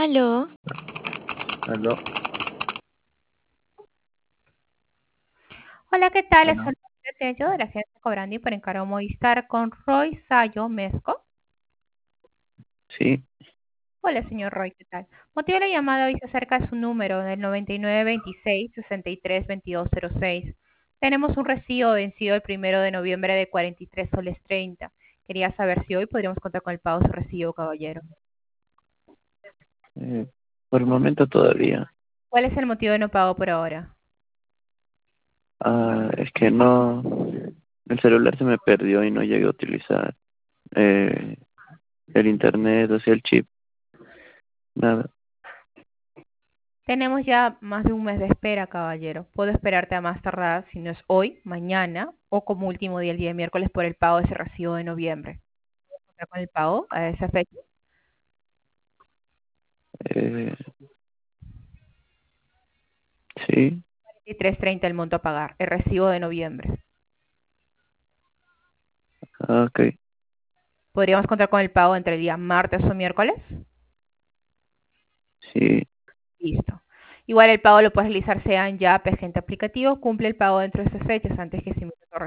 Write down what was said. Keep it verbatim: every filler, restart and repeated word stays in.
Aló. Aló, Hola, ¿qué tal? Es bueno, el Tello de la agencia Cobrandi por encargo Movistar con Roy Sayo Mesco. sí, Hola, señor Roy, ¿qué tal? Motivo de la llamada hoy se acerca a su número del noventa y nueve veintiséis sesenta y tres veintidós cero seis. Tenemos un recibo vencido el primero de noviembre de cuarenta y tres soles treinta. Quería saber si hoy podríamos contar con el pago de su recibo, caballero. eh, por el momento todavía. ¿Cuál es el motivo de no pago por ahora? Ah, es que no, el celular se me perdió y no llegué a utilizar eh, el internet, o sea, el chip, nada. Tenemos ya más de un mes de espera, caballero. Puedo esperarte a más tardar, si no es hoy, mañana, o como último día, el día de miércoles, por el pago de ese recibo de noviembre. ¿Contar con el pago a esa fecha? Eh, sí, Y tres treinta el monto a pagar, el recibo de noviembre. ah, ok, ¿Podríamos contar con el pago entre el día martes o miércoles? sí. Listo. Igual el pago lo puedes realizar sea en YAP, agente aplicativo, cumple el pago dentro de esas fechas antes que se emita tu